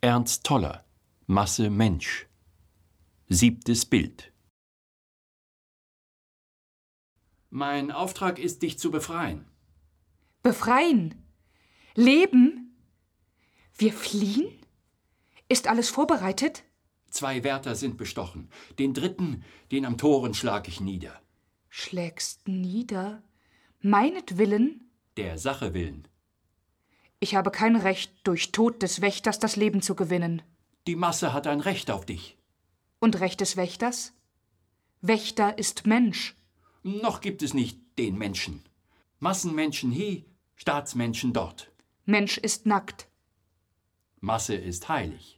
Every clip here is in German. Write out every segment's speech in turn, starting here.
Ernst Toller, Masse Mensch. 7. Bild. Mein Auftrag ist, dich zu befreien. Befreien? Leben? Wir fliehen? Ist alles vorbereitet? 2 Wärter sind bestochen. Den 3., den am Toren, schlag ich nieder. Schlägst nieder? Meinetwillen? Der Sache willen. Ich habe kein Recht, durch Tod des Wächters das Leben zu gewinnen. Die Masse hat ein Recht auf dich. Und Recht des Wächters? Wächter ist Mensch. Noch gibt es nicht den Menschen. Massenmenschen hie, Staatsmenschen dort. Mensch ist nackt. Masse ist heilig.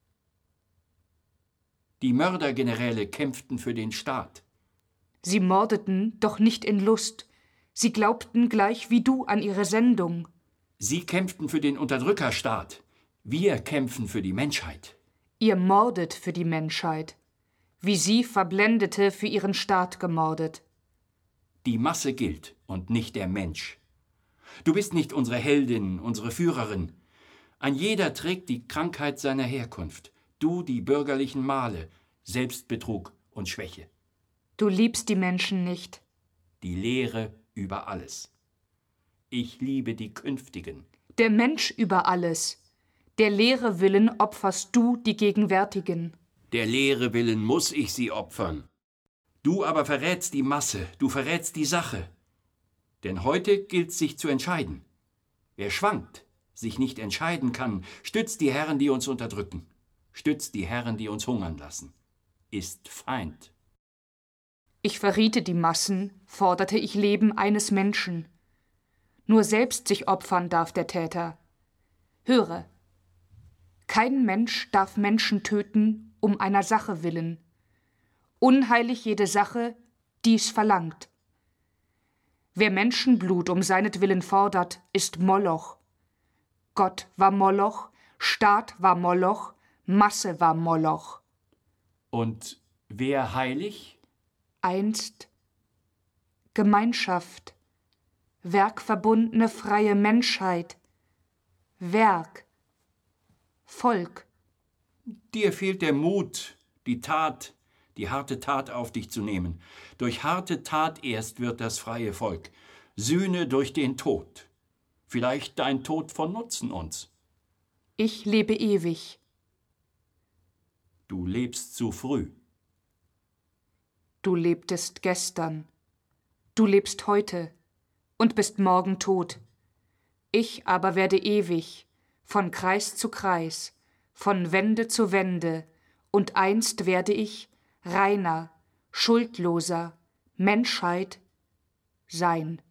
Die Mördergeneräle kämpften für den Staat. Sie mordeten, doch nicht in Lust. Sie glaubten gleich wie du an ihre Sendung. Sie kämpften für den Unterdrückerstaat. Wir kämpfen für die Menschheit. Ihr mordet für die Menschheit, wie sie Verblendete für ihren Staat gemordet. Die Masse gilt und nicht der Mensch. Du bist nicht unsere Heldin, unsere Führerin. Ein jeder trägt die Krankheit seiner Herkunft. Du die bürgerlichen Male, Selbstbetrug und Schwäche. Du liebst die Menschen nicht. Die Lehre über alles. Ich liebe die Künftigen. Der Mensch über alles. Der Lehre willen opferst du die Gegenwärtigen. Der Lehre willen muss ich sie opfern. Du aber verrätst die Masse, du verrätst die Sache. Denn heute gilt sich zu entscheiden. Wer schwankt, sich nicht entscheiden kann, stützt die Herren, die uns unterdrücken, stützt die Herren, die uns hungern lassen, ist Feind. Ich verriete die Massen, forderte ich Leben eines Menschen. Nur selbst sich opfern darf der Täter. Höre, kein Mensch darf Menschen töten um einer Sache willen. Unheilig jede Sache, die's verlangt. Wer Menschenblut um seinetwillen fordert, ist Moloch. Gott war Moloch, Staat war Moloch, Masse war Moloch. Und wer heilig? Einst Gemeinschaft, werkverbundene freie Menschheit, Werk, Volk. Dir fehlt der Mut, die Tat, die harte Tat auf dich zu nehmen. Durch harte Tat erst wird das freie Volk. Sühne durch den Tod. Vielleicht dein Tod von Nutzen uns. Ich lebe ewig. Du lebst zu früh. Du lebtest gestern. Du lebst heute und bist morgen tot. Ich aber werde ewig, von Kreis zu Kreis, von Wende zu Wende, und einst werde ich reiner, schuldloser Menschheit sein.